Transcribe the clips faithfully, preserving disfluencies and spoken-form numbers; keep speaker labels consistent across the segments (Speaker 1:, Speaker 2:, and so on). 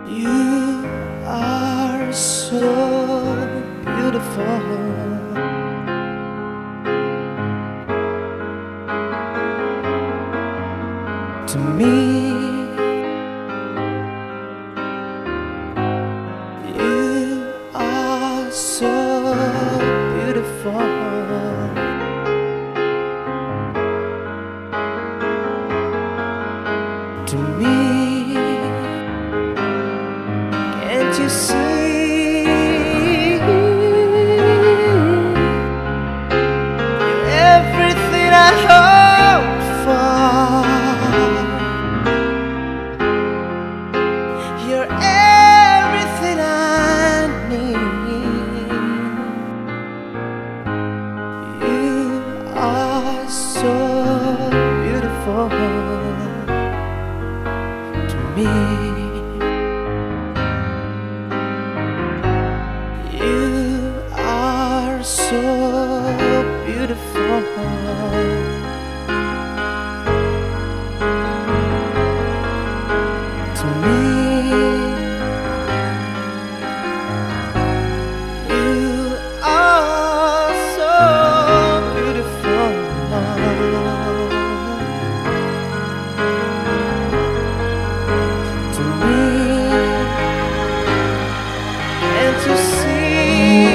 Speaker 1: You are so beautiful to me. You are so beautiful to me. Can't you see? You're everything I hoped for. You're everything I need. You are so beautiful to me. So beautiful to me. You are so beautiful to me. Can't you see?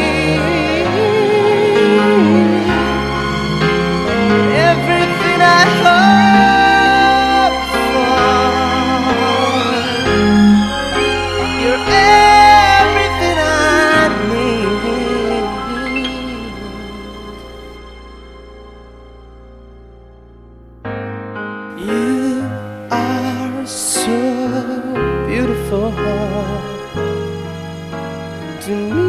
Speaker 1: You are so beautiful to me.